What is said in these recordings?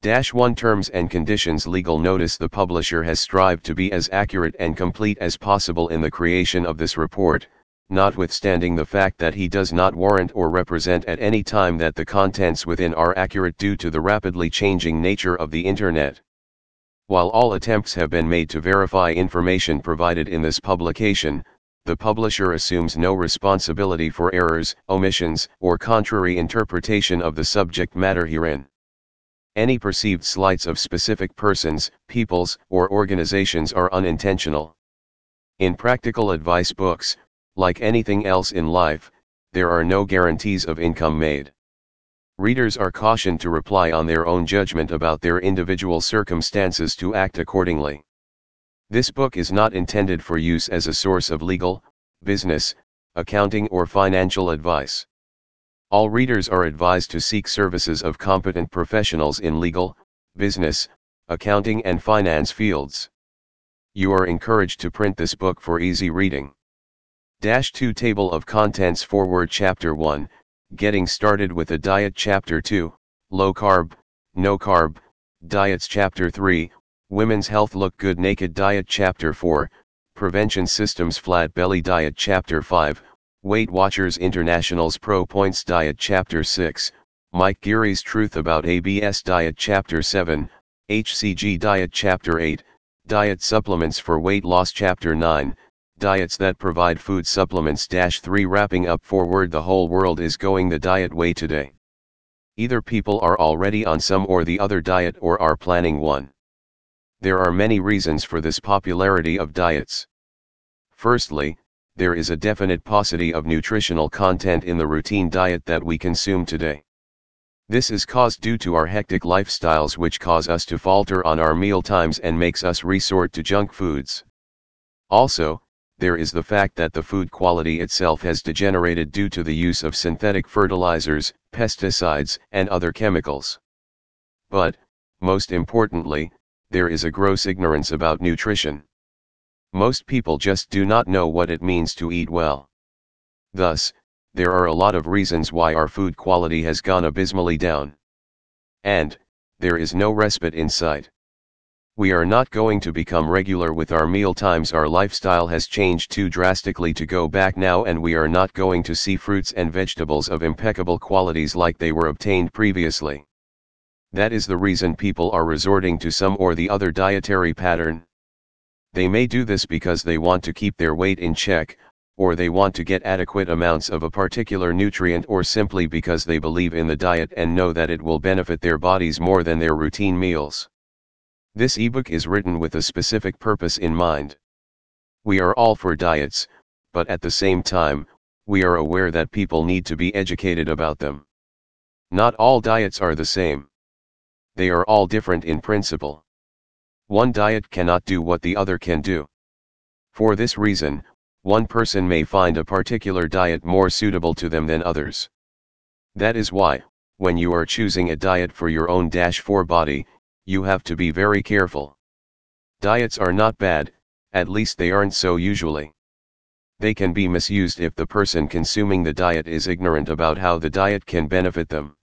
1 Terms and Conditions Legal Notice. The publisher has strived to be as accurate and complete as possible in the creation of this report, notwithstanding the fact that he does not warrant or represent at any time that the contents within are accurate due to the rapidly changing nature of the Internet. While all attempts have been made to verify information provided in this publication, the publisher assumes no responsibility for errors, omissions, or contrary interpretation of the subject matter herein. Any perceived slights of specific persons, peoples, or organizations are unintentional. In practical advice books, like anything else in life, there are no guarantees of income made. Readers are cautioned to rely on their own judgment about their individual circumstances to act accordingly. This book is not intended for use as a source of legal, business, accounting, or financial advice. All readers are advised to seek services of competent professionals in legal, business, accounting, and finance fields. You are encouraged to print this book for easy reading. 2 Table of Contents. Forward. Chapter 1, Getting Started with a Diet. Chapter 2, Low Carb, No Carb, Diets. Chapter 3, Women's Health Look Good Naked Diet. Chapter 4, Prevention Systems Flat Belly Diet. Chapter 5, Weight Watchers International's Pro Points Diet. Chapter 6, Mike Geary's Truth About ABS Diet. Chapter 7, HCG Diet. Chapter 8, Diet Supplements for Weight Loss. Chapter 9, Diets that Provide Food Supplements. 3 Wrapping up. Forward. The whole world is going the diet way today. Either people are already on some or the other diet or are planning one. There are many reasons for this popularity of diets. Firstly, there is a definite paucity of nutritional content in the routine diet that we consume today. This is caused due to our hectic lifestyles, which cause us to falter on our meal times and makes us resort to junk foods. Also, there is the fact that the food quality itself has degenerated due to the use of synthetic fertilizers, pesticides, and other chemicals. But, most importantly, there is a gross ignorance about nutrition. Most people just do not know what it means to eat well. Thus, there are a lot of reasons why our food quality has gone abysmally down. And, there is no respite in sight. We are not going to become regular with our meal times. Our lifestyle has changed too drastically to go back now, and we are not going to see fruits and vegetables of impeccable qualities like they were obtained previously. That is the reason people are resorting to some or the other dietary pattern. They may do this because they want to keep their weight in check, or they want to get adequate amounts of a particular nutrient, or simply because they believe in the diet and know that it will benefit their bodies more than their routine meals. This ebook is written with a specific purpose in mind. We are all for diets, but at the same time, we are aware that people need to be educated about them. Not all diets are the same. They are all different in principle. One diet cannot do what the other can do. For this reason, one person may find a particular diet more suitable to them than others. That is why, when you are choosing a diet for your own -4 body, you have to be very careful. Diets are not bad, at least they aren't so usually. They can be misused if the person consuming the diet is ignorant about how the diet can benefit them.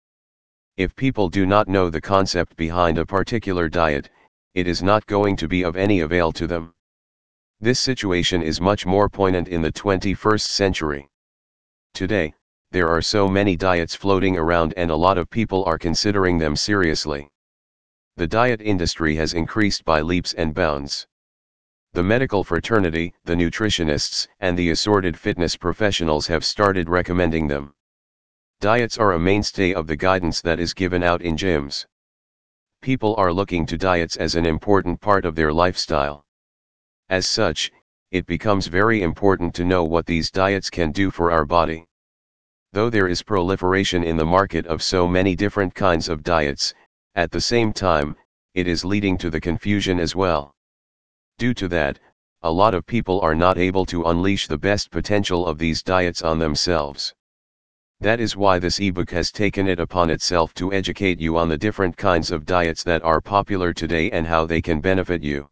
If people do not know the concept behind a particular diet, it is not going to be of any avail to them. This situation is much more poignant in the 21st century. Today, there are so many diets floating around, and a lot of people are considering them seriously. The diet industry has increased by leaps and bounds. The medical fraternity, the nutritionists, and the assorted fitness professionals have started recommending them. Diets are a mainstay of the guidance that is given out in gyms. People are looking to diets as an important part of their lifestyle. As such, it becomes very important to know what these diets can do for our body. Though there is proliferation in the market of so many different kinds of diets, at the same time, it is leading to the confusion as well. Due to that, a lot of people are not able to unleash the best potential of these diets on themselves. That is why this ebook has taken it upon itself to educate you on the different kinds of diets that are popular today and how they can benefit you.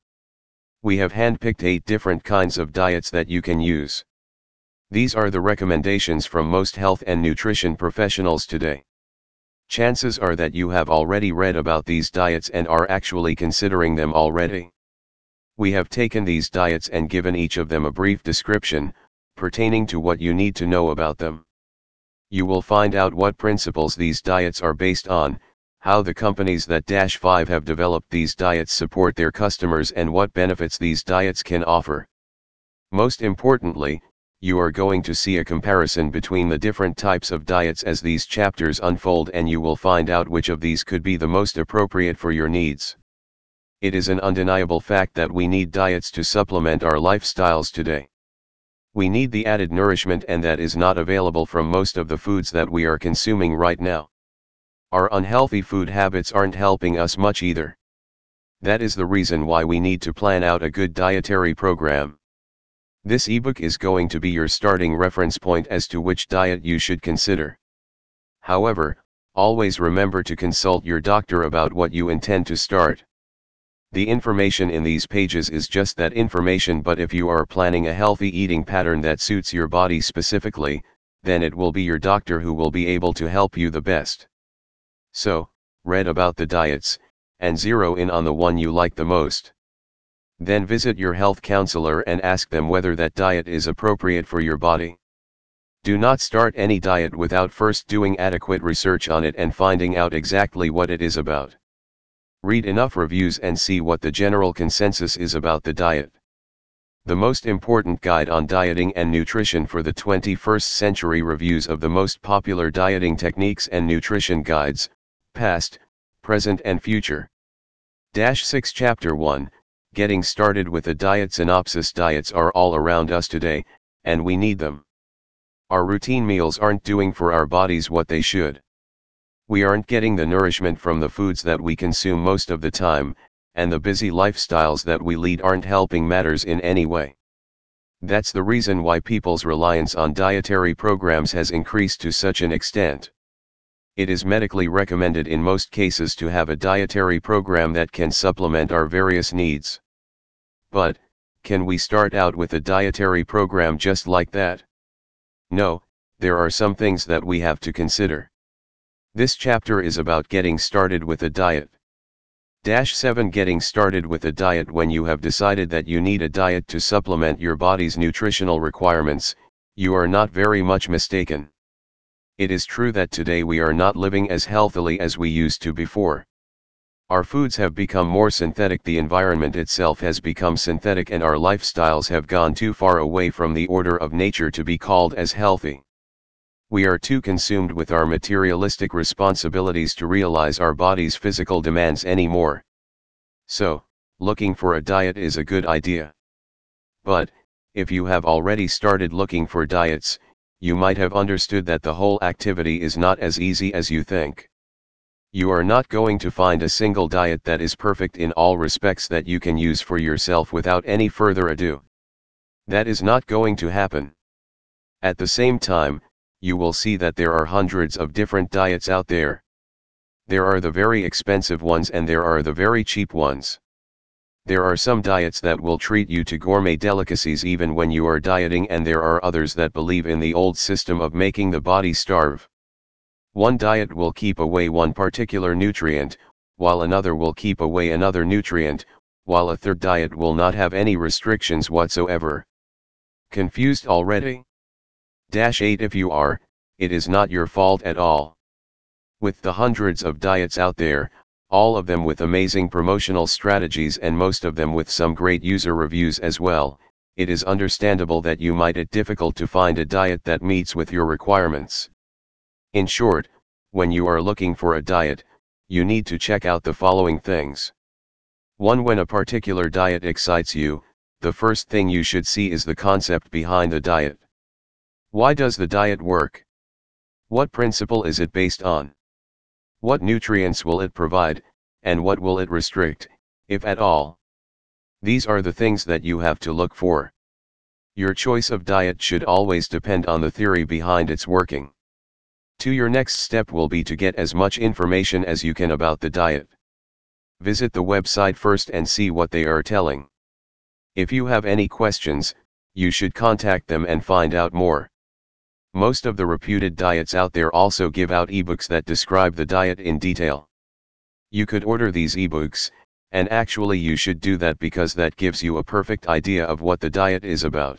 We have handpicked 8 different kinds of diets that you can use. These are the recommendations from most health and nutrition professionals today. Chances are that you have already read about these diets and are actually considering them already. We have taken these diets and given each of them a brief description, pertaining to what you need to know about them. You will find out what principles these diets are based on, how the companies that -5 have developed these diets support their customers, and what benefits these diets can offer. Most importantly, you are going to see a comparison between the different types of diets as these chapters unfold, and you will find out which of these could be the most appropriate for your needs. It is an undeniable fact that we need diets to supplement our lifestyles today. We need the added nourishment, and that is not available from most of the foods that we are consuming right now. Our unhealthy food habits aren't helping us much either. That is the reason why we need to plan out a good dietary program. This ebook is going to be your starting reference point as to which diet you should consider. However, always remember to consult your doctor about what you intend to start. The information in these pages is just that information, but if you are planning a healthy eating pattern that suits your body specifically, then it will be your doctor who will be able to help you the best. So, read about the diets, and zero in on the one you like the most. Then visit your health counselor and ask them whether that diet is appropriate for your body. Do not start any diet without first doing adequate research on it and finding out exactly what it is about. Read enough reviews and see what the general consensus is about the diet. The most important guide on dieting and nutrition for the 21st century reviews of the most popular dieting techniques and nutrition guides, past, present and future. -6 Chapter 1, Getting Started with a Diet Synopsis. Diets are all around us today, and we need them. Our routine meals aren't doing for our bodies what they should. We aren't getting the nourishment from the foods that we consume most of the time, and the busy lifestyles that we lead aren't helping matters in any way. That's the reason why people's reliance on dietary programs has increased to such an extent. It is medically recommended in most cases to have a dietary program that can supplement our various needs. But, can we start out with a dietary program just like that? No, there are some things that we have to consider. This chapter is about getting started with a diet. -7 Getting started with a diet. When you have decided that you need a diet to supplement your body's nutritional requirements, you are not very much mistaken. It is true that today we are not living as healthily as we used to before. Our foods have become more synthetic, the environment itself has become synthetic, and our lifestyles have gone too far away from the order of nature to be called as healthy. We are too consumed with our materialistic responsibilities to realize our body's physical demands anymore. So, looking for a diet is a good idea. But, if you have already started looking for diets, you might have understood that the whole activity is not as easy as you think. You are not going to find a single diet that is perfect in all respects that you can use for yourself without any further ado. That is not going to happen. At the same time, you will see that there are hundreds of different diets out there. There are the very expensive ones and there are the very cheap ones. There are some diets that will treat you to gourmet delicacies even when you are dieting, and there are others that believe in the old system of making the body starve. One diet will keep away one particular nutrient, while another will keep away another nutrient, while a third diet will not have any restrictions whatsoever. Confused already? -8 If you are, it is not your fault at all. With the hundreds of diets out there, all of them with amazing promotional strategies and most of them with some great user reviews as well, it is understandable that you might find it difficult to find a diet that meets with your requirements. In short, when you are looking for a diet, you need to check out the following things. 1. When a particular diet excites you, the first thing you should see is the concept behind the diet. Why does the diet work? What principle is it based on? What nutrients will it provide, and what will it restrict, if at all? These are the things that you have to look for. Your choice of diet should always depend on the theory behind its working. 2. Your next step will be to get as much information as you can about the diet. Visit the website first and see what they are telling. If you have any questions, you should contact them and find out more. Most of the reputed diets out there also give out ebooks that describe the diet in detail. You could order these ebooks, and actually you should do that because that gives you a perfect idea of what the diet is about.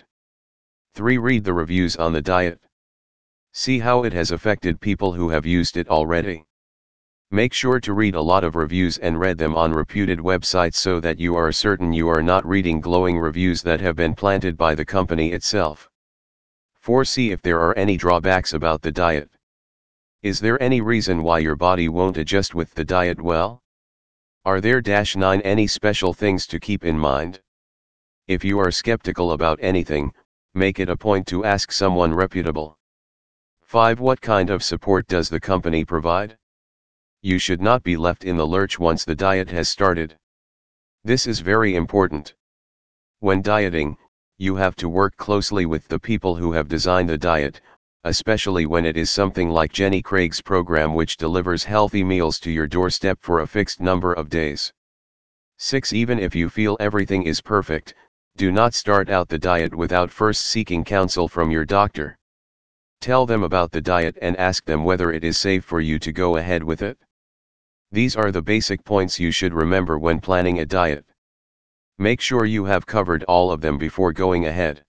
3. Read the reviews on the diet. See how it has affected people who have used it already. Make sure to read a lot of reviews and read them on reputed websites so that you are certain you are not reading glowing reviews that have been planted by the company itself. 4. See if there are any drawbacks about the diet. Is there any reason why your body won't adjust with the diet well? Are there 9 any special things to keep in mind? If you are skeptical about anything, make it a point to ask someone reputable. 5. What kind of support does the company provide? You should not be left in the lurch once the diet has started. This is very important. When dieting, you have to work closely with the people who have designed the diet, especially when it is something like Jenny Craig's program, which delivers healthy meals to your doorstep for a fixed number of days. 6. Even if you feel everything is perfect, do not start out the diet without first seeking counsel from your doctor. Tell them about the diet and ask them whether it is safe for you to go ahead with it. These are the basic points you should remember when planning a diet. Make sure you have covered all of them before going ahead.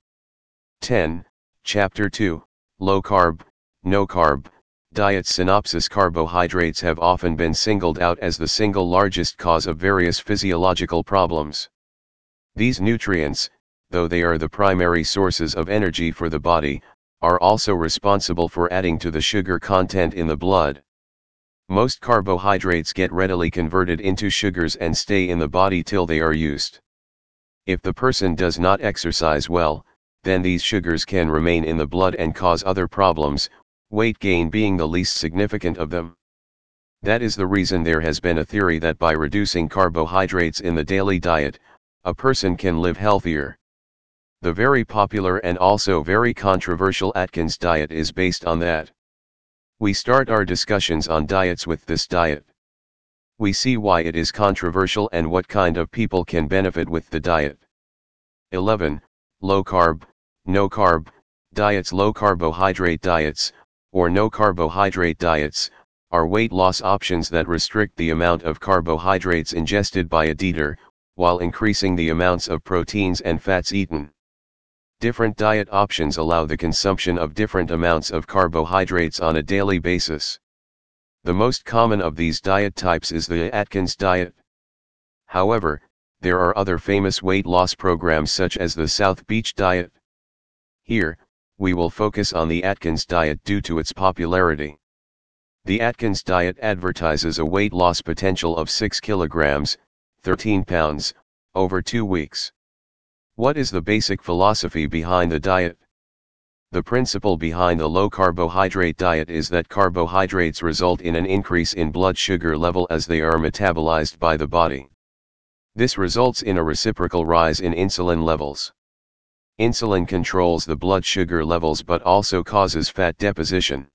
10. Chapter 2, Low Carb, No Carb, Diet Synopsis. Carbohydrates have often been singled out as the single largest cause of various physiological problems. These nutrients, though they are the primary sources of energy for the body, are also responsible for adding to the sugar content in the blood. Most carbohydrates get readily converted into sugars and stay in the body till they are used. If the person does not exercise well, then these sugars can remain in the blood and cause other problems, weight gain being the least significant of them. That is the reason there has been a theory that by reducing carbohydrates in the daily diet, a person can live healthier. The very popular and also very controversial Atkins diet is based on that. We start our discussions on diets with this diet. We see why it is controversial and what kind of people can benefit with the diet. 11. Low carb, no carb, diets. Low carbohydrate diets, or no carbohydrate diets, are weight loss options that restrict the amount of carbohydrates ingested by a eater, while increasing the amounts of proteins and fats eaten. Different diet options allow the consumption of different amounts of carbohydrates on a daily basis. The most common of these diet types is the Atkins diet. However, there are other famous weight loss programs such as the South Beach diet. Here, we will focus on the Atkins diet due to its popularity. The Atkins diet advertises a weight loss potential of 6 kilograms, 13 pounds, over 2 weeks. What is the basic philosophy behind the diet? The principle behind the low carbohydrate diet is that carbohydrates result in an increase in blood sugar level as they are metabolized by the body. This results in a reciprocal rise in insulin levels. Insulin controls the blood sugar levels but also causes fat deposition.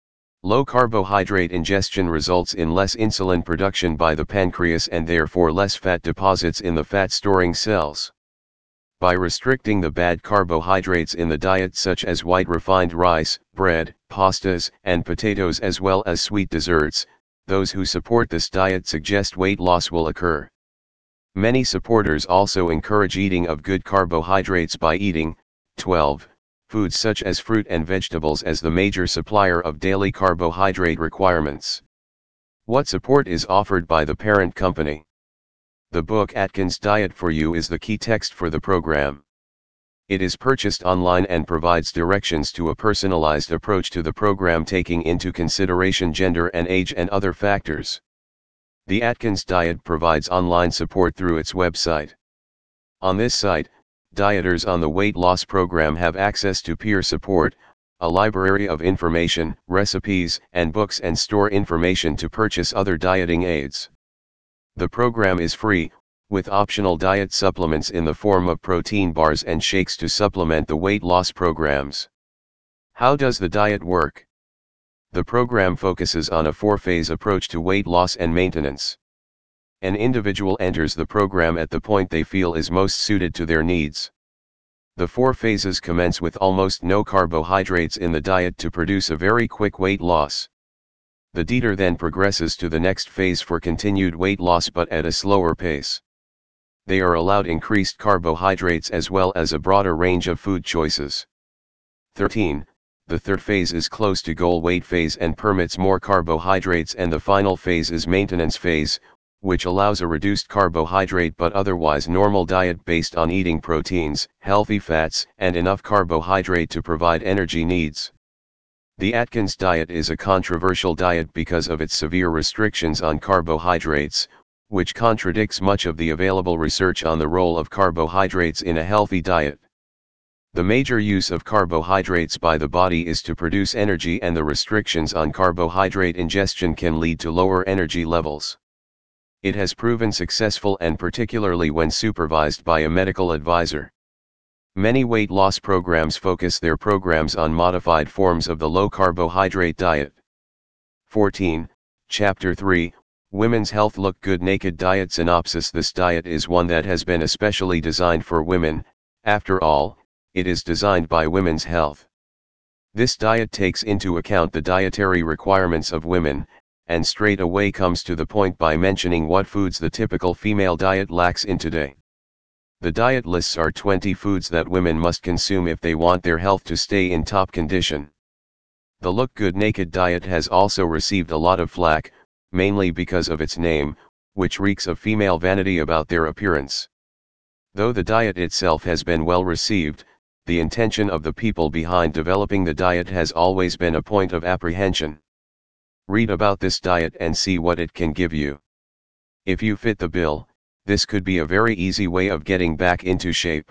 Low carbohydrate ingestion results in less insulin production by the pancreas and therefore less fat deposits in the fat storing cells. By restricting the bad carbohydrates in the diet such as white refined rice, bread, pastas, and potatoes as well as sweet desserts, those who support this diet suggest weight loss will occur. Many supporters also encourage eating of good carbohydrates by eating 12 foods such as fruit and vegetables as the major supplier of daily carbohydrate requirements. What support is offered by the parent company? The book Atkins Diet for You is the key text for the program. It is purchased online and provides directions to a personalized approach to the program taking into consideration gender and age and other factors. The Atkins Diet provides online support through its website. On this site, dieters on the weight loss program have access to peer support, a library of information, recipes, and books, and store information to purchase other dieting aids. The program is free, with optional diet supplements in the form of protein bars and shakes to supplement the weight loss programs. How does the diet work? The program focuses on a 4-phase approach to weight loss and maintenance. An individual enters the program at the point they feel is most suited to their needs. The 4 phases commence with almost no carbohydrates in the diet to produce a very quick weight loss. The eater then progresses to the next phase for continued weight loss but at a slower pace. They are allowed increased carbohydrates as well as a broader range of food choices. 13. The third phase is close to goal weight phase and permits more carbohydrates, and the final phase is maintenance phase, which allows a reduced carbohydrate but otherwise normal diet based on eating proteins, healthy fats, and enough carbohydrate to provide energy needs. The Atkins diet is a controversial diet because of its severe restrictions on carbohydrates, which contradicts much of the available research on the role of carbohydrates in a healthy diet. The major use of carbohydrates by the body is to produce energy, and the restrictions on carbohydrate ingestion can lead to lower energy levels. It has proven successful, and particularly when supervised by a medical advisor. Many weight loss programs focus their programs on modified forms of the low-carbohydrate diet. 14. Chapter 3, Women's Health Look Good Naked Diet Synopsis. This diet is one that has been especially designed for women. After all, it is designed by women's health. This diet takes into account the dietary requirements of women, and straight away comes to the point by mentioning what foods the typical female diet lacks in today. The diet lists are 20 foods that women must consume if they want their health to stay in top condition. The Look Good Naked diet has also received a lot of flack, mainly because of its name, which reeks of female vanity about their appearance. Though the diet itself has been well received, the intention of the people behind developing the diet has always been a point of apprehension. Read about this diet and see what it can give you. If you fit the bill, this could be a very easy way of getting back into shape.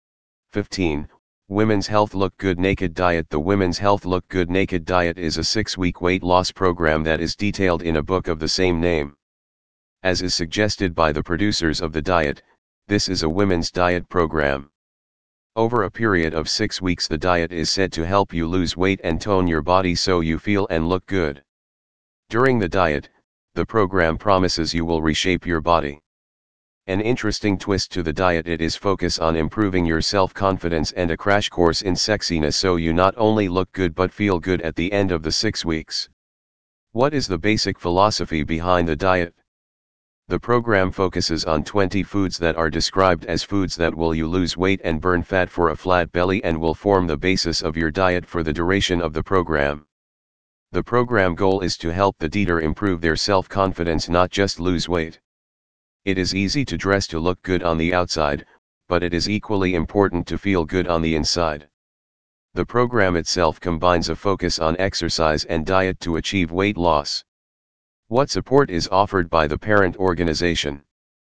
15. Women's Health Look Good Naked Diet. The Women's Health Look Good Naked Diet is a 6-week weight loss program that is detailed in a book of the same name. As is suggested by the producers of the diet, this is a women's diet program. Over a period of 6 weeks, the diet is said to help you lose weight and tone your body so you feel and look good. During the diet, the program promises you will reshape your body. An interesting twist to the diet, it is focus on improving your self-confidence and a crash course in sexiness so you not only look good but feel good at the end of the 6 weeks. What is the basic philosophy behind the diet? The program focuses on 20 foods that are described as foods that will you lose weight and burn fat for a flat belly and will form the basis of your diet for the duration of the program. The program goal is to help the eater improve their self-confidence, not just lose weight. It is easy to dress to look good on the outside, but it is equally important to feel good on the inside. The program itself combines a focus on exercise and diet to achieve weight loss. What support is offered by the parent organization?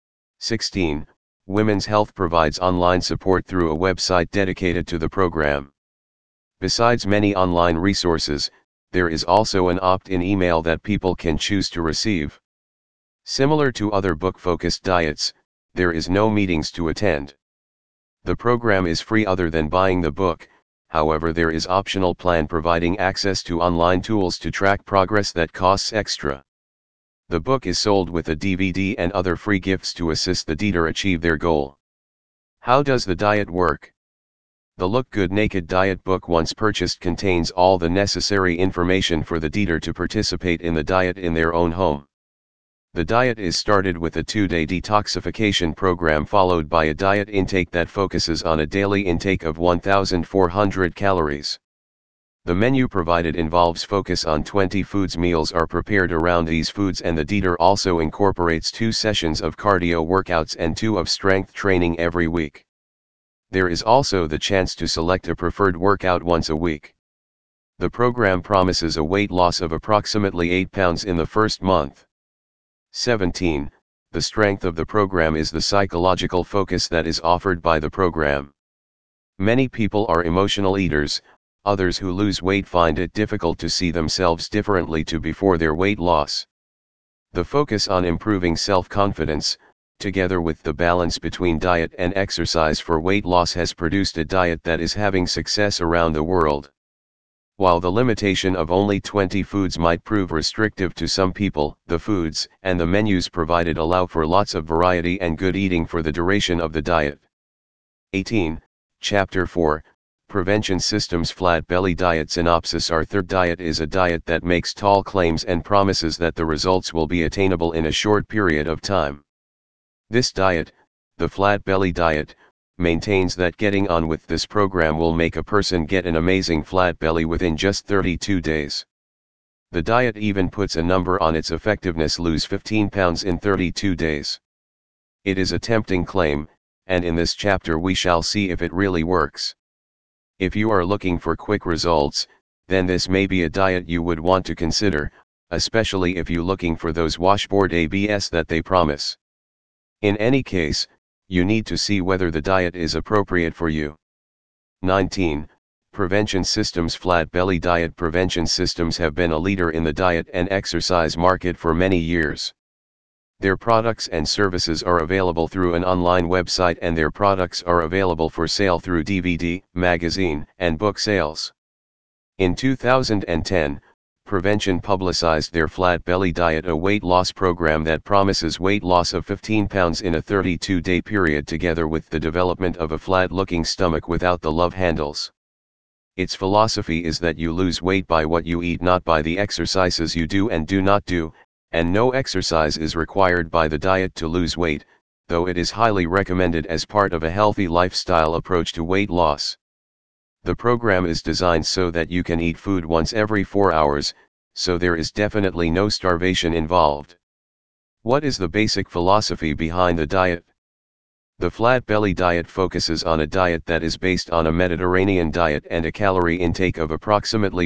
16. Women's Health provides online support through a website dedicated to the program. Besides many online resources, there is also an opt-in email that people can choose to receive. Similar to other book-focused diets, there is no meetings to attend. The program is free other than buying the book. However, there is optional plan providing access to online tools to track progress that costs extra. The book is sold with a DVD and other free gifts to assist the eater achieve their goal. How does the diet work? The Look Good Naked Diet book, once purchased, contains all the necessary information for the eater to participate in the diet in their own home. The diet is started with a 2-day detoxification program followed by a diet intake that focuses on a daily intake of 1,400 calories. The menu provided involves focus on 20 foods. Meals are prepared around these foods, and the eater also incorporates 2 sessions of cardio workouts and 2 of strength training every week. There is also the chance to select a preferred workout once a week. The program promises a weight loss of approximately 8 pounds in the first month. 17. The strength of the program is the psychological focus that is offered by the program. Many people are emotional eaters. Others who lose weight find it difficult to see themselves differently to before their weight loss. The focus on improving self-confidence, together with the balance between diet and exercise for weight loss, has produced a diet that is having success around the world. While the limitation of only 20 foods might prove restrictive to some people, the foods and the menus provided allow for lots of variety and good eating for the duration of the diet. 18. Chapter 4, Prevention Systems Flat Belly Diet Synopsis. Our third diet is a diet that makes tall claims and promises that the results will be attainable in a short period of time. This diet, the flat belly diet, maintains that getting on with this program will make a person get an amazing flat belly within just 32 days. The diet even puts a number on its effectiveness: lose 15 pounds in 32 days. It is a tempting claim, and in this chapter we shall see if it really works. If you are looking for quick results, then this may be a diet you would want to consider, especially if you're looking for those washboard abs that they promise. In any case, you need to see whether the diet is appropriate for you. 19. Prevention Systems Flat Belly Diet. Prevention Systems have been a leader in the diet and exercise market for many years. Their products and services are available through an online website, and their products are available for sale through DVD, magazine, and book sales. In 2010, Prevention publicized their Flat Belly Diet, a weight loss program that promises weight loss of 15 pounds in a 32-day period, together with the development of a flat-looking stomach without the love handles. Its philosophy is that you lose weight by what you eat, not by the exercises you do and do not do, and no exercise is required by the diet to lose weight, though it is highly recommended as part of a healthy lifestyle approach to weight loss. The program is designed so that you can eat food once every 4 hours, so there is definitely no starvation involved. What is the basic philosophy behind the diet? The Flat Belly Diet focuses on a diet that is based on a Mediterranean diet and a calorie intake of approximately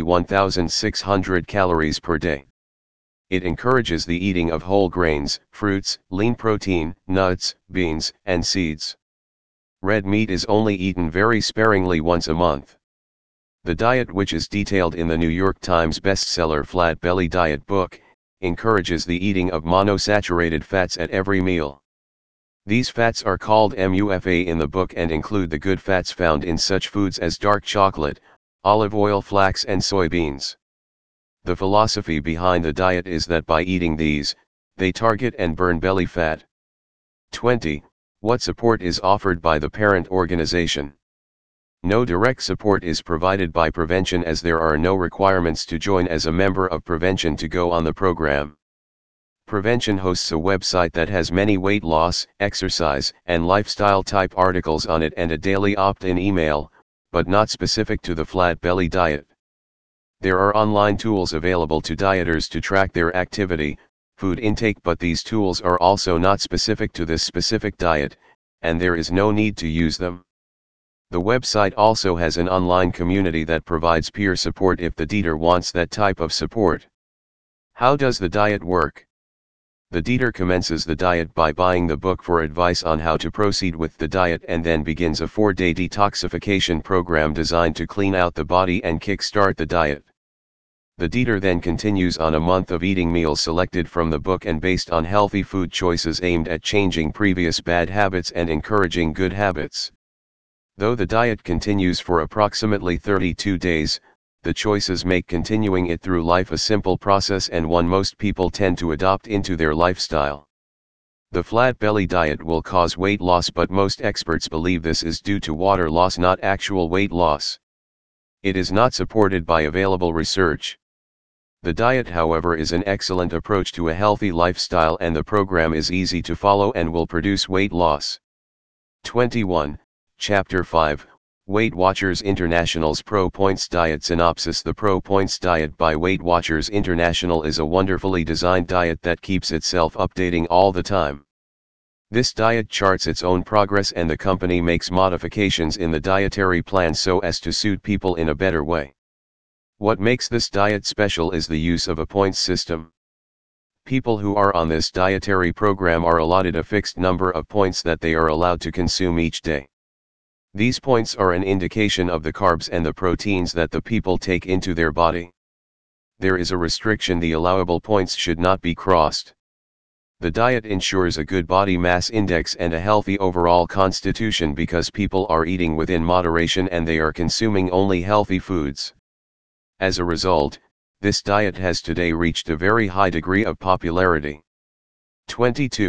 1,600 calories per day. It encourages the eating of whole grains, fruits, lean protein, nuts, beans, and seeds. Red meat is only eaten very sparingly once a month. The diet, which is detailed in the New York Times bestseller Flat Belly Diet book, encourages the eating of monosaturated fats at every meal. These fats are called MUFA in the book and include the good fats found in such foods as dark chocolate, olive oil, flax, and soybeans. The philosophy behind the diet is that by eating these, they target and burn belly fat. 20. What support is offered by the parent organization? No direct support is provided by Prevention, as there are no requirements to join as a member of Prevention to go on the program. Prevention hosts a website that has many weight loss, exercise, and lifestyle type articles on it, and a daily opt-in email, but not specific to the flat belly diet. There are online tools available to dieters to track their activity, food intake, but these tools are also not specific to this specific diet, and there is no need to use them. The website also has an online community that provides peer support if the dieter wants that type of support. How does the diet work? The dieter commences the diet by buying the book for advice on how to proceed with the diet, and then begins a 4-day detoxification program designed to clean out the body and kick-start the diet. The dieter then continues on a month of eating meals selected from the book and based on healthy food choices aimed at changing previous bad habits and encouraging good habits. Though the diet continues for approximately 32 days, the choices make continuing it through life a simple process, and one most people tend to adopt into their lifestyle. The flat belly diet will cause weight loss, but most experts believe this is due to water loss, not actual weight loss. It is not supported by available research. The diet, however, is an excellent approach to a healthy lifestyle, and the program is easy to follow and will produce weight loss. 21. Chapter 5, Weight Watchers International's Pro Points Diet Synopsis. The Pro Points Diet by Weight Watchers International is a wonderfully designed diet that keeps itself updating all the time. This diet charts its own progress, and the company makes modifications in the dietary plan so as to suit people in a better way. What makes this diet special is the use of a points system. People who are on this dietary program are allotted a fixed number of points that they are allowed to consume each day. These points are an indication of the carbs and the proteins that the people take into their body. There is a restriction: the allowable points should not be crossed. The diet ensures a good body mass index and a healthy overall constitution because people are eating within moderation and they are consuming only healthy foods. As a result, this diet has today reached a very high degree of popularity. 22.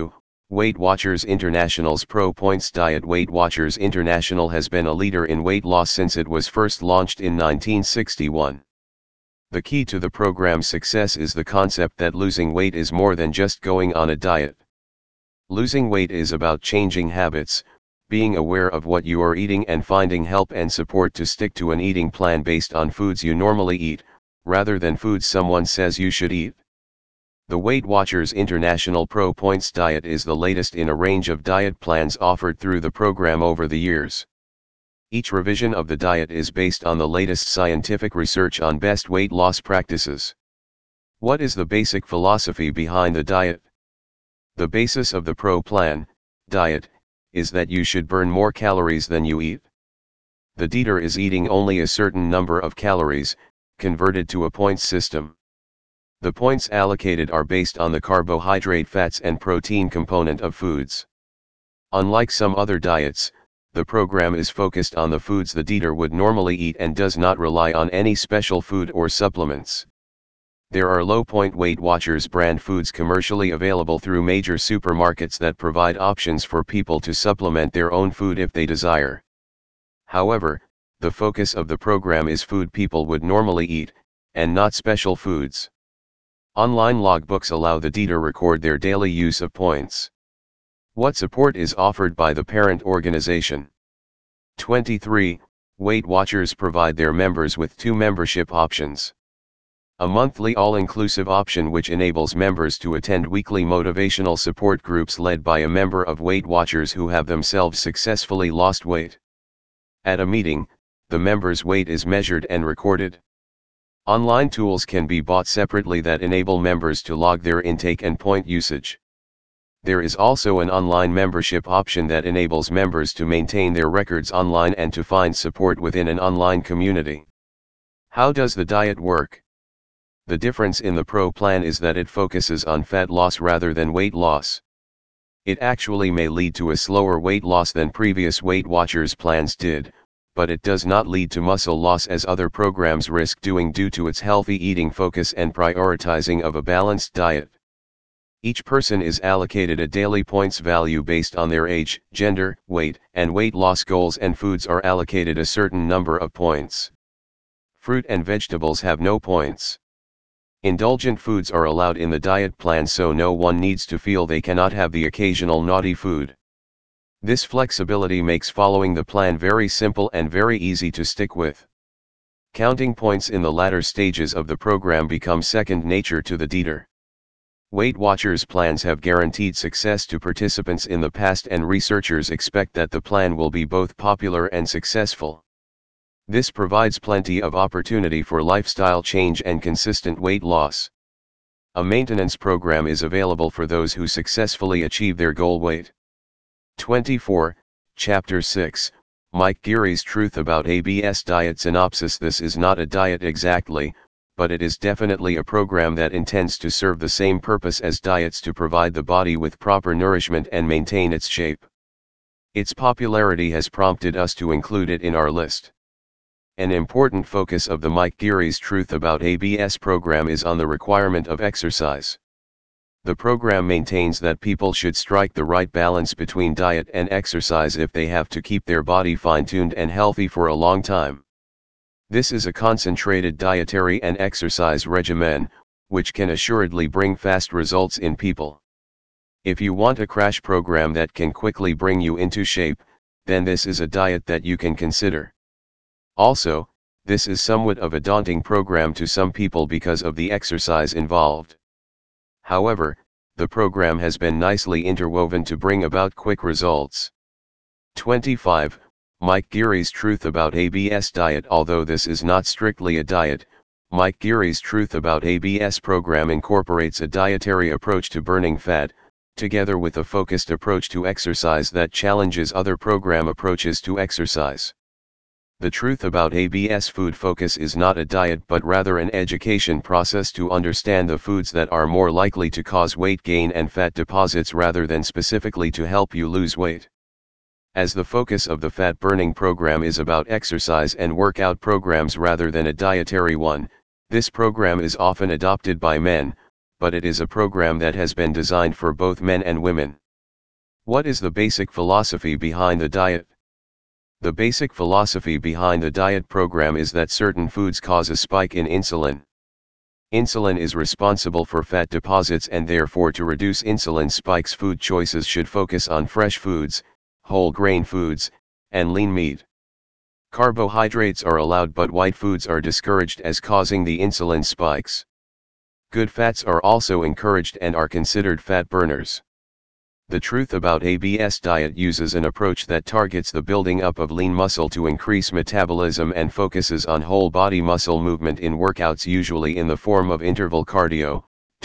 Weight Watchers International's Pro Points Diet. Weight Watchers International has been a leader in weight loss since it was first launched in 1961. The key to the program's success is the concept that losing weight is more than just going on a diet. Losing weight is about changing habits, being aware of what you are eating and finding help and support to stick to an eating plan based on foods you normally eat, rather than foods someone says you should eat. The Weight Watchers International Pro Points Diet is the latest in a range of diet plans offered through the program over the years. Each revision of the diet is based on the latest scientific research on best weight loss practices. What is the basic philosophy behind the diet? The basis of the Pro Plan diet is that you should burn more calories than you eat. The dietiter is eating only a certain number of calories, converted to a points system. The points allocated are based on the carbohydrate, fats and protein component of foods. Unlike some other diets, the program is focused on the foods the dietiter would normally eat and does not rely on any special food or supplements. There are low-point Weight Watchers brand foods commercially available through major supermarkets that provide options for people to supplement their own food if they desire. However, the focus of the program is food people would normally eat, and not special foods. Online logbooks allow the dietiter record their daily use of points. What support is offered by the parent organization? 23. Weight Watchers provide their members with 2 membership options. A monthly all-inclusive option which enables members to attend weekly motivational support groups led by a member of Weight Watchers who have themselves successfully lost weight. At a meeting, the member's weight is measured and recorded. Online tools can be bought separately that enable members to log their intake and point usage. There is also an online membership option that enables members to maintain their records online and to find support within an online community. How does the diet work? The difference in the Pro Plan is that it focuses on fat loss rather than weight loss. It actually may lead to a slower weight loss than previous Weight Watchers plans did, but it does not lead to muscle loss as other programs risk doing due to its healthy eating focus and prioritizing of a balanced diet. Each person is allocated a daily points value based on their age, gender, weight, and weight loss goals, and foods are allocated a certain number of points. Fruit and vegetables have no points. Indulgent foods are allowed in the diet plan, so no one needs to feel they cannot have the occasional naughty food. This flexibility makes following the plan very simple and very easy to stick with. Counting points in the latter stages of the program becomes second nature to the dietiter. Weight Watchers plans have guaranteed success to participants in the past, and researchers expect that the plan will be both popular and successful. This provides plenty of opportunity for lifestyle change and consistent weight loss. A maintenance program is available for those who successfully achieve their goal weight. 24, Chapter 6, Mike Geary's Truth About ABS Diet. Synopsis: This is not a diet exactly, but it is definitely a program that intends to serve the same purpose as diets, to provide the body with proper nourishment and maintain its shape. Its popularity has prompted us to include it in our list. An important focus of the Mike Geary's Truth About ABS program is on the requirement of exercise. The program maintains that people should strike the right balance between diet and exercise if they have to keep their body fine-tuned and healthy for a long time. This is a concentrated dietary and exercise regimen, which can assuredly bring fast results in people. If you want a crash program that can quickly bring you into shape, then this is a diet that you can consider. Also, this is somewhat of a daunting program to some people because of the exercise involved. However, the program has been nicely interwoven to bring about quick results. 25. Mike Geary's Truth About ABS Diet. Although this is not strictly a diet, Mike Geary's Truth About ABS program incorporates a dietary approach to burning fat, together with a focused approach to exercise that challenges other program approaches to exercise. The Truth About ABS food focus is not a diet but rather an education process to understand the foods that are more likely to cause weight gain and fat deposits rather than specifically to help you lose weight. As the focus of the fat burning program is about exercise and workout programs rather than a dietary one, this program is often adopted by men, but it is a program that has been designed for both men and women. What is the basic philosophy behind the diet? The basic philosophy behind the diet program is that certain foods cause a spike in insulin. Insulin is responsible for fat deposits, and therefore to reduce insulin spikes, food choices should focus on fresh foods, whole grain foods, and lean meat. Carbohydrates are allowed, but white foods are discouraged as causing the insulin spikes. Good fats are also encouraged and are considered fat burners. The Truth About ABS diet uses an approach that targets the building up of lean muscle to increase metabolism and focuses on whole body muscle movement in workouts, usually in the form of interval cardio,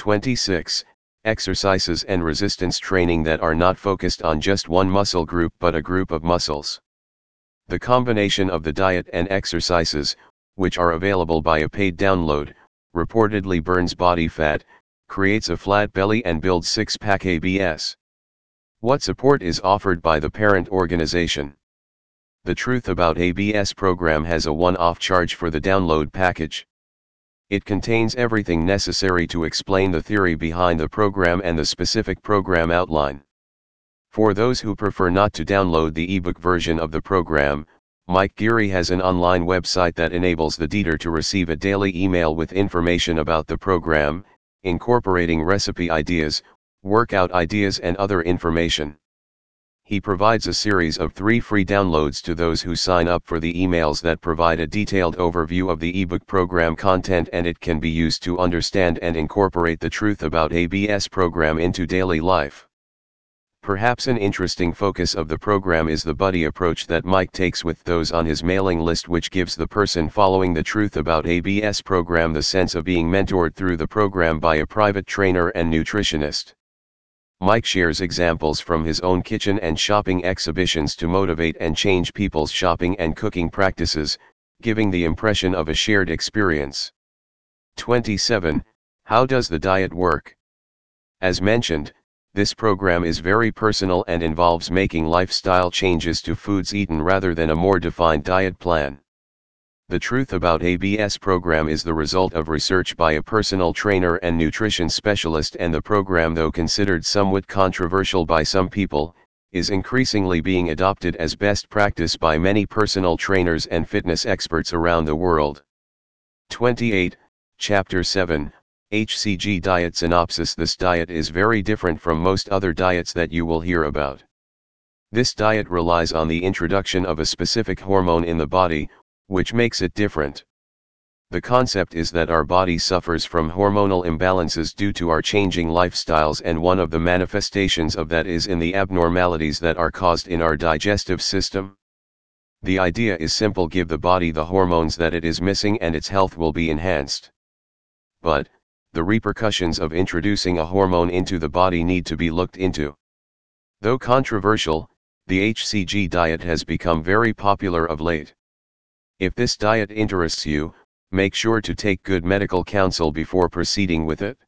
26, exercises and resistance training that are not focused on just one muscle group but a group of muscles. The combination of the diet and exercises, which are available by a paid download, reportedly burns body fat, creates a flat belly and builds six-pack ABS. What support is offered by the parent organization? The Truth About ABS program has a one-off charge for the download package. It contains everything necessary to explain the theory behind the program and the specific program outline. For those who prefer not to download the ebook version of the program, Mike Geary has an online website that enables the DEEter to receive a daily email with information about the program, incorporating recipe ideas, workout ideas and other information. He provides a series of 3 free downloads to those who sign up for the emails that provide a detailed overview of the ebook program content, and it can be used to understand and incorporate the Truth About ABS program into daily life. Perhaps an interesting focus of the program is the buddy approach that Mike takes with those on his mailing list, which gives the person following the Truth About ABS program the sense of being mentored through the program by a private trainer and nutritionist. Mike shares examples from his own kitchen and shopping exhibitions to motivate and change people's shopping and cooking practices, giving the impression of a shared experience. 27. How does the diet work? As mentioned, this program is very personal and involves making lifestyle changes to foods eaten rather than a more defined diet plan. The Truth About ABS program is the result of research by a personal trainer and nutrition specialist, and the program, though considered somewhat controversial by some people, is increasingly being adopted as best practice by many personal trainers and fitness experts around the world. 28, Chapter 7, HCG Diet Synopsis. This diet is very different from most other diets that you will hear about. This diet relies on the introduction of a specific hormone in the body, which makes it different. The concept is that our body suffers from hormonal imbalances due to our changing lifestyles, and one of the manifestations of that is in the abnormalities that are caused in our digestive system. The idea is simple: give the body the hormones that it is missing and its health will be enhanced. But, the repercussions of introducing a hormone into the body need to be looked into. Though controversial, the HCG diet has become very popular of late. If this diet interests you, make sure to take good medical counsel before proceeding with it.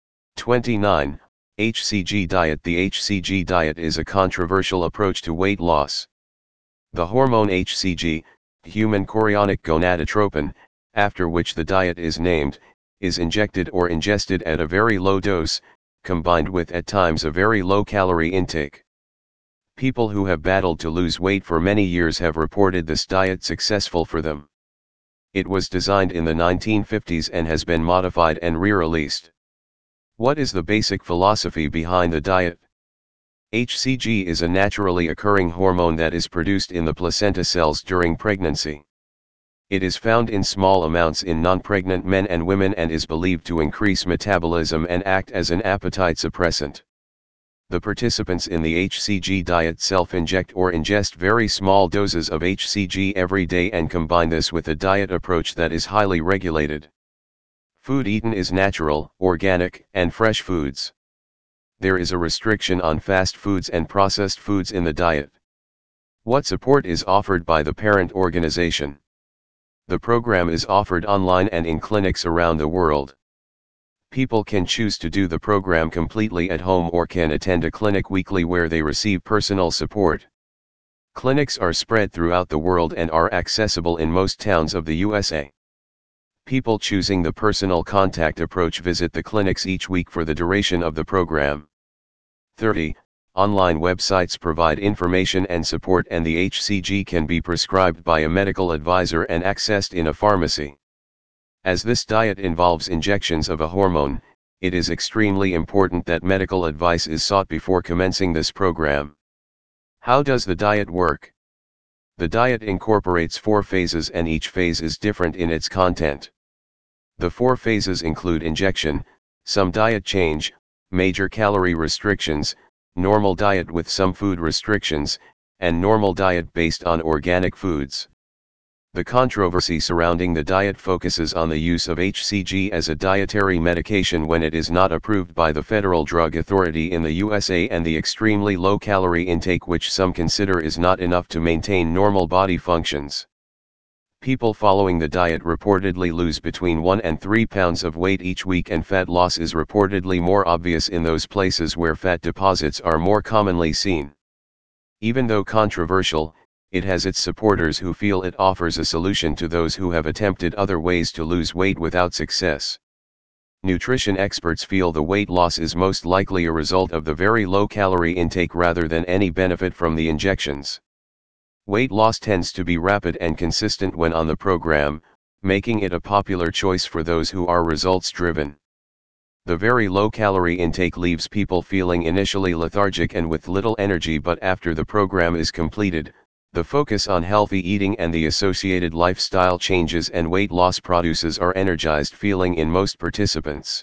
29. HCG Diet. The HCG diet is a controversial approach to weight loss. The hormone HCG, human chorionic gonadotropin, after which the diet is named, is injected or ingested at a very low dose, combined with at times a very low calorie intake. People who have battled to lose weight for many years have reported this diet successful for them. It was designed in the 1950s and has been modified and re-released. What is the basic philosophy behind the diet? HCG is a naturally occurring hormone that is produced in the placenta cells during pregnancy. It is found in small amounts in non-pregnant men and women and is believed to increase metabolism and act as an appetite suppressant. The participants in the HCG diet self-inject or ingest very small doses of HCG every day and combine this with a diet approach that is highly regulated. Food eaten is natural, organic, and fresh foods. There is a restriction on fast foods and processed foods in the diet. What support is offered by the parent organization? The program is offered online and in clinics around the world. People can choose to do the program completely at home or can attend a clinic weekly where they receive personal support. Clinics are spread throughout the world and are accessible in most towns of the USA. People choosing the personal contact approach visit the clinics each week for the duration of the program. 30. Online websites provide information and support, and the HCG can be prescribed by a medical advisor and accessed in a pharmacy. As this diet involves injections of a hormone, it is extremely important that medical advice is sought before commencing this program. How does the diet work? The diet incorporates 4 phases, and each phase is different in its content. The 4 phases include injection, some diet change, major calorie restrictions, normal diet with some food restrictions, and normal diet based on organic foods. The controversy surrounding the diet focuses on the use of HCG as a dietary medication when it is not approved by the Federal Drug Authority in the USA, and the extremely low calorie intake which some consider is not enough to maintain normal body functions. People following the diet reportedly lose between 1 and 3 pounds of weight each week, and fat loss is reportedly more obvious in those places where fat deposits are more commonly seen. Even though controversial, it has its supporters who feel it offers a solution to those who have attempted other ways to lose weight without success. Nutrition experts feel the weight loss is most likely a result of the very low calorie intake rather than any benefit from the injections. Weight loss tends to be rapid and consistent when on the program, making it a popular choice for those who are results driven. The very low calorie intake leaves people feeling initially lethargic and with little energy, but after the program is completed, the focus on healthy eating and the associated lifestyle changes and weight loss produces an energized feeling in most participants.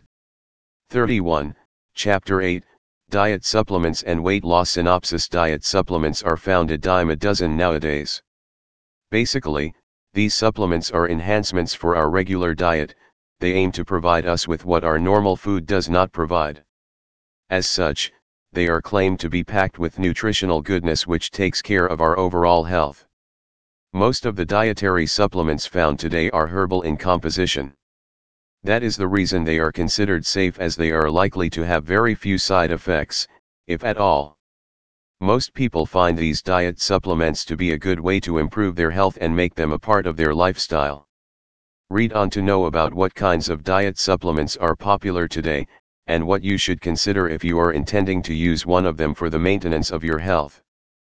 31. Chapter 8, Diet Supplements and Weight Loss Synopsis. Diet supplements are found a dime a dozen nowadays. Basically, these supplements are enhancements for our regular diet. They aim to provide us with what our normal food does not provide. As such, they are claimed to be packed with nutritional goodness which takes care of our overall health. Most of the dietary supplements found today are herbal in composition. That is the reason they are considered safe, as they are likely to have very few side effects, if at all. Most people find these diet supplements to be a good way to improve their health and make them a part of their lifestyle. Read on to know about what kinds of diet supplements are popular today, and what you should consider if you are intending to use one of them for the maintenance of your health.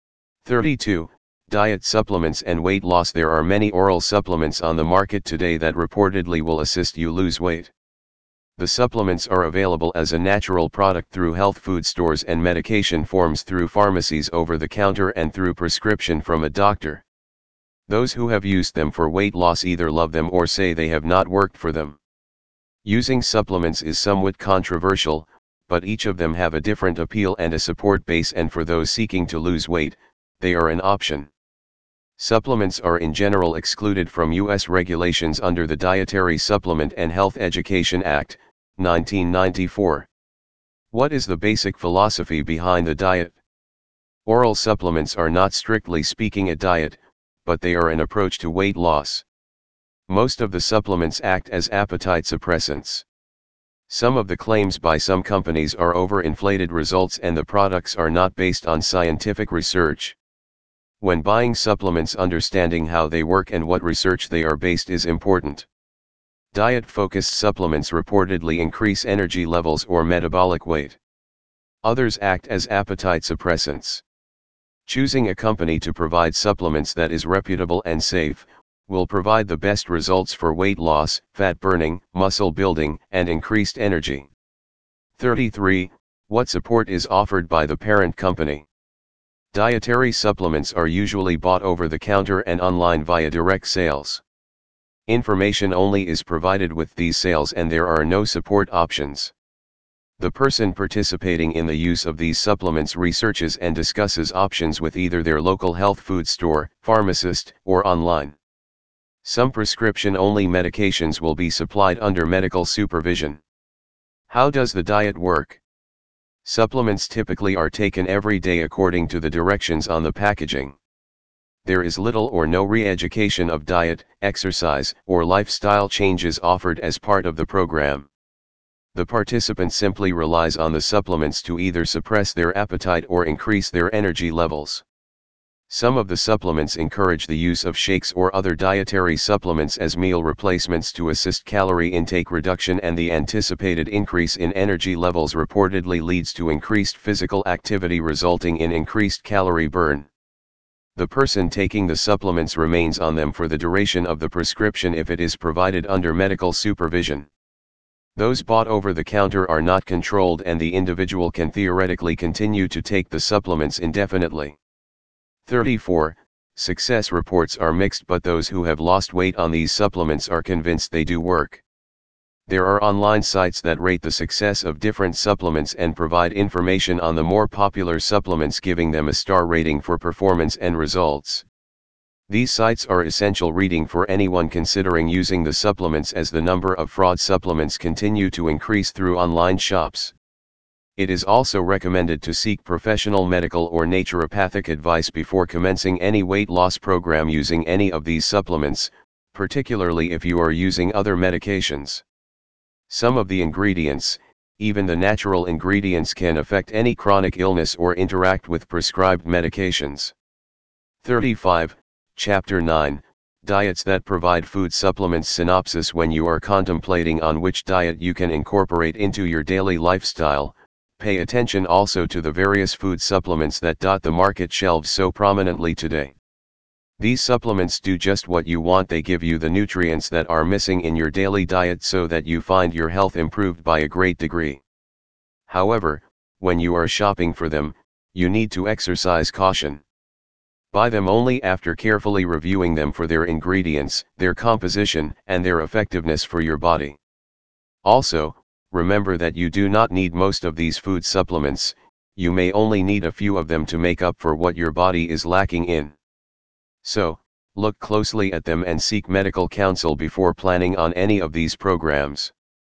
32. Diet supplements and weight loss. There are many oral supplements on the market today that reportedly will assist you lose weight. The supplements are available as a natural product through health food stores and medication forms through pharmacies over the counter and through prescription from a doctor. Those who have used them for weight loss either love them or say they have not worked for them. Using supplements is somewhat controversial, but each of them have a different appeal and a support base, and for those seeking to lose weight, they are an option. Supplements are in general excluded from U.S. regulations under the Dietary Supplement and Health Education Act, 1994. What is the basic philosophy behind the diet? Oral supplements are not strictly speaking a diet, but they are an approach to weight loss. Most of the supplements act as appetite suppressants. Some of the claims by some companies are overinflated results, and the products are not based on scientific research. When buying supplements, understanding how they work and what research they are based is important. Diet-focused supplements reportedly increase energy levels or metabolic weight. Others act as appetite suppressants. Choosing a company to provide supplements that is reputable and safe will provide the best results for weight loss, fat burning, muscle building, and increased energy. 33. What support is offered by the parent company? Dietary supplements are usually bought over the counter and online via direct sales. Information only is provided with these sales, and there are no support options. The person participating in the use of these supplements researches and discusses options with either their local health food store, pharmacist, or online. Some prescription-only medications will be supplied under medical supervision. How does the diet work? Supplements typically are taken every day according to the directions on the packaging. There is little or no re-education of diet, exercise, or lifestyle changes offered as part of the program. The participant simply relies on the supplements to either suppress their appetite or increase their energy levels. Some of the supplements encourage the use of shakes or other dietary supplements as meal replacements to assist calorie intake reduction, and the anticipated increase in energy levels reportedly leads to increased physical activity resulting in increased calorie burn. The person taking the supplements remains on them for the duration of the prescription if it is provided under medical supervision. Those bought over the counter are not controlled, and the individual can theoretically continue to take the supplements indefinitely. 34. Success reports are mixed, but those who have lost weight on these supplements are convinced they do work. There are online sites that rate the success of different supplements and provide information on the more popular supplements, giving them a star rating for performance and results. These sites are essential reading for anyone considering using the supplements, as the number of fraud supplements continue to increase through online shops. It is also recommended to seek professional medical or naturopathic advice before commencing any weight loss program using any of these supplements, particularly if you are using other medications. Some of the ingredients, even the natural ingredients, can affect any chronic illness or interact with prescribed medications. 35. Chapter 9, Diets that provide food supplements. Synopsis: when you are contemplating on which diet you can incorporate into your daily lifestyle, pay attention also to the various food supplements that dot the market shelves so prominently today. These supplements do just what you want. They give you the nutrients that are missing in your daily diet so that you find your health improved by a great degree. However, when you are shopping for them, you need to exercise caution. Buy them only after carefully reviewing them for their ingredients, their composition, and their effectiveness for your body. Also, remember that you do not need most of these food supplements. You may only need a few of them to make up for what your body is lacking in. So, look closely at them and seek medical counsel before planning on any of these programs.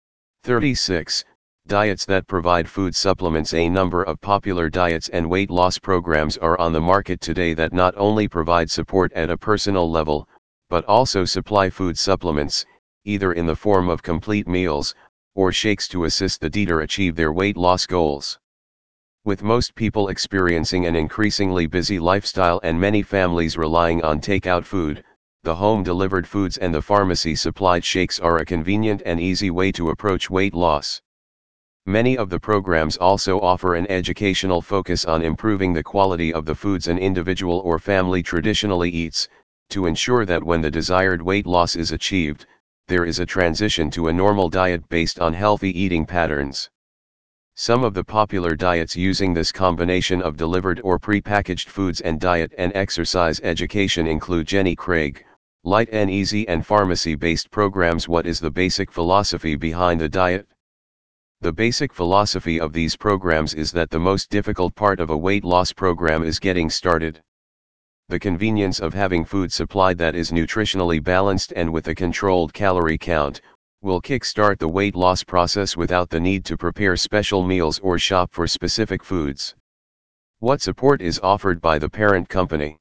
36. Diets that provide food supplements. A number of popular diets and weight loss programs are on the market today that not only provide support at a personal level, but also supply food supplements, either in the form of complete meals, or shakes to assist the eater achieve their weight loss goals. With most people experiencing an increasingly busy lifestyle and many families relying on takeout food, the home-delivered foods and the pharmacy-supplied shakes are a convenient and easy way to approach weight loss. Many of the programs also offer an educational focus on improving the quality of the foods an individual or family traditionally eats, to ensure that when the desired weight loss is achieved, there is a transition to a normal diet based on healthy eating patterns. Some of the popular diets using this combination of delivered or pre-packaged foods and diet and exercise education include Jenny Craig, Light and Easy, and pharmacy-based programs. What is the basic philosophy behind the diet? The basic philosophy of these programs is that the most difficult part of a weight loss program is getting started. The convenience of having food supplied that is nutritionally balanced and with a controlled calorie count will kickstart the weight loss process without the need to prepare special meals or shop for specific foods. What support is offered by the parent company?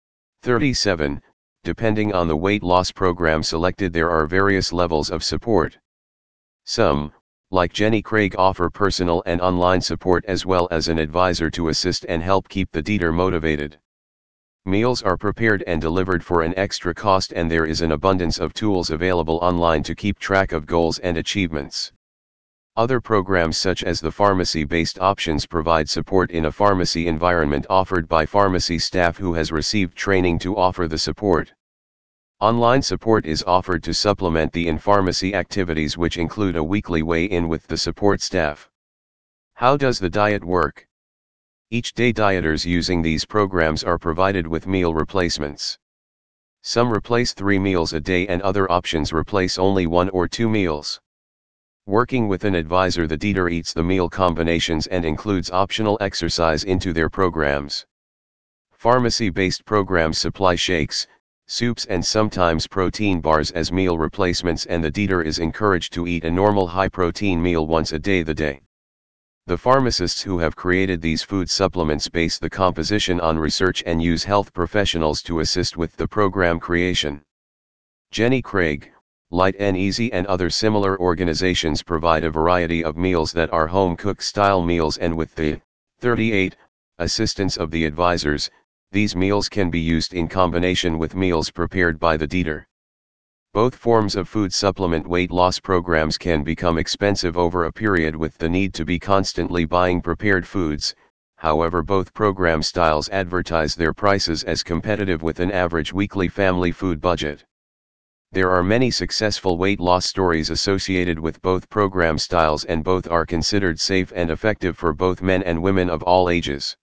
37. Depending on the weight loss program selected, there are various levels of support. Some, like Jenny Craig, offer personal and online support as well as an advisor to assist and help keep the eater motivated. Meals are prepared and delivered for an extra cost, and there is an abundance of tools available online to keep track of goals and achievements. Other programs such as the pharmacy-based options provide support in a pharmacy environment offered by pharmacy staff who has received training to offer the support. Online support is offered to supplement the in-pharmacy activities, which include a weekly weigh-in with the support staff. How does the diet work? Each day dieters using these programs are provided with meal replacements. Some replace 3 meals a day and other options replace only 1 or 2 meals. Working with an advisor, the eater eats the meal combinations and includes optional exercise into their programs. Pharmacy-based programs supply shakes, soups and sometimes protein bars as meal replacements, and the eater is encouraged to eat a normal high-protein meal once a day. The pharmacists who have created these food supplements base the composition on research and use health professionals to assist with the program creation. Jenny Craig, Light and Easy, and other similar organizations provide a variety of meals that are home-cook style meals, and with the 38 assistance of the advisors, These meals can be used in combination with meals prepared by the dieter. Both forms of food supplement weight loss programs can become expensive over a period with the need to be constantly buying prepared foods. However, both program styles advertise their prices as competitive with an average weekly family food budget. There are many successful weight loss stories associated with both program styles, and both are considered safe and effective for both men and women of all ages.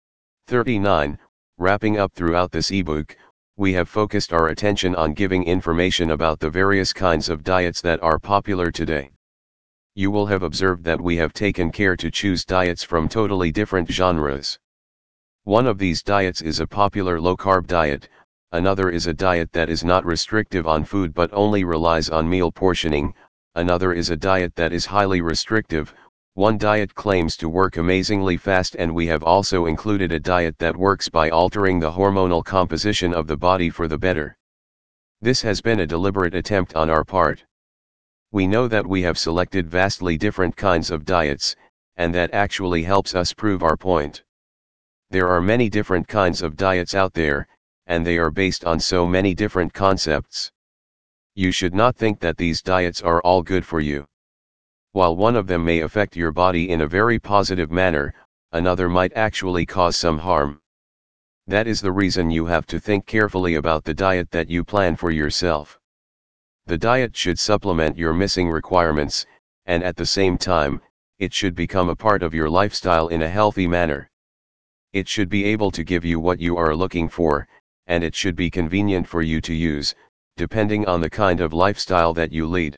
39. Wrapping up, throughout this ebook, we have focused our attention on giving information about the various kinds of diets that are popular today. You will have observed that we have taken care to choose diets from totally different genres. One of these diets is a popular low-carb diet, another is a diet that is not restrictive on food but only relies on meal portioning, another is a diet that is highly restrictive. One diet claims to work amazingly fast, and we have also included a diet that works by altering the hormonal composition of the body for the better. This has been a deliberate attempt on our part. We know that we have selected vastly different kinds of diets, and that actually helps us prove our point. There are many different kinds of diets out there, and they are based on so many different concepts. You should not think that these diets are all good for you. While one of them may affect your body in a very positive manner, another might actually cause some harm. That is the reason you have to think carefully about the diet that you plan for yourself. The diet should supplement your missing requirements, and at the same time, it should become a part of your lifestyle in a healthy manner. It should be able to give you what you are looking for, and it should be convenient for you to use, depending on the kind of lifestyle that you lead.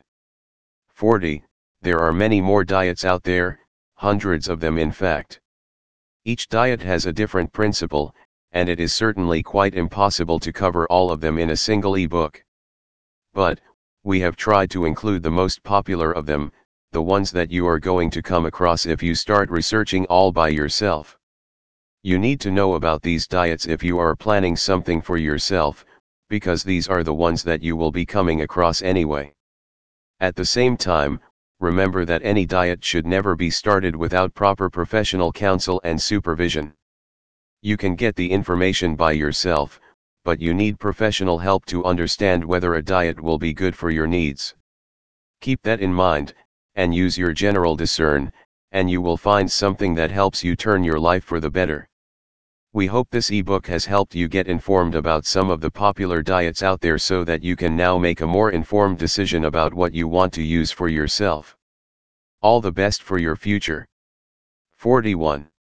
40. There are many more diets out there, hundreds of them in fact. Each diet has a different principle, and it is certainly quite impossible to cover all of them in a single ebook. But, we have tried to include the most popular of them, the ones that you are going to come across if you start researching all by yourself. You need to know about these diets if you are planning something for yourself, because these are the ones that you will be coming across anyway. At the same time, remember that any diet should never be started without proper professional counsel and supervision. You can get the information by yourself, but you need professional help to understand whether a diet will be good for your needs. Keep that in mind, and use your general discern, and you will find something that helps you turn your life for the better. We hope this ebook has helped you get informed about some of the popular diets out there so that you can now make a more informed decision about what you want to use for yourself. All the best for your future. 41.